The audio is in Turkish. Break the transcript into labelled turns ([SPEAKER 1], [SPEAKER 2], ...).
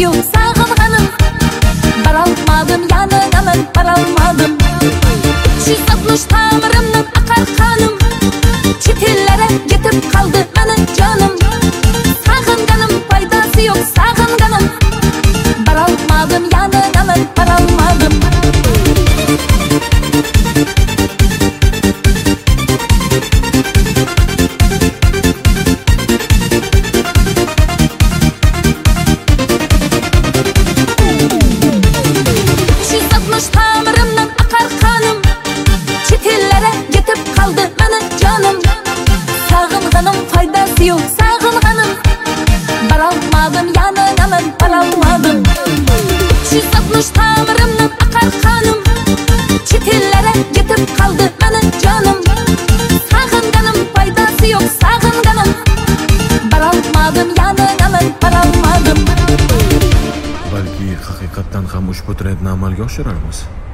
[SPEAKER 1] yok sağınğanım. Baralmadım yanınaman baralmadım. 360 tamırımdan akar kanım. Çetellere gitip kaldı menin canım. Sağınğanım faydası yok sağınğanım. Baralmadım yanınaman baralmadım. Tamırımdan akar kanım. Çetellere gitip kaldı menin canım. Sağınğanım faydası yok sağınğanım. Baralmadım yanınaman baralmadım. 360 tamırımdan akar kanım. Çetellere gitip kaldı menin canım. Sağınğanım faydası yok sağınğanım. Baralmadım yanınaman baralmadım.
[SPEAKER 2] Balki haqiqatdan ham ushbu trendni amalga oshirarmiz.